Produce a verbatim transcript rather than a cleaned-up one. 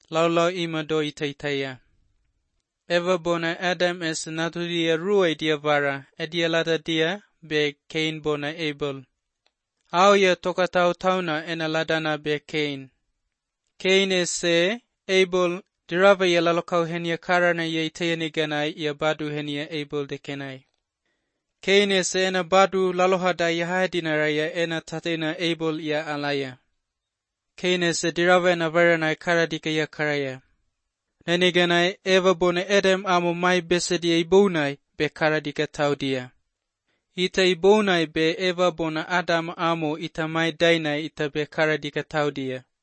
lau lau ima do itaitaya. Eva bona Adam es naturia ruai dia vara, edia lata dia be Cain bona Abel. Au ya toka tau tauna ena ladana be Cain. Cain ese Abel dirava ya lalokau henia karana ya itayani ganai ya badu henia Abel de kenai. Cain ese ena badu lalohada ya hadinara ya ena tatena Abel ya alaya. Cain ese dirava ena varanai karadika ya karaya. Nani ganai Eva bona Adam amo mai besedia ibonai be karadika taudia. Ita ibonai be Eva bona Adam amo ita mai dainai ita be karadika taudia.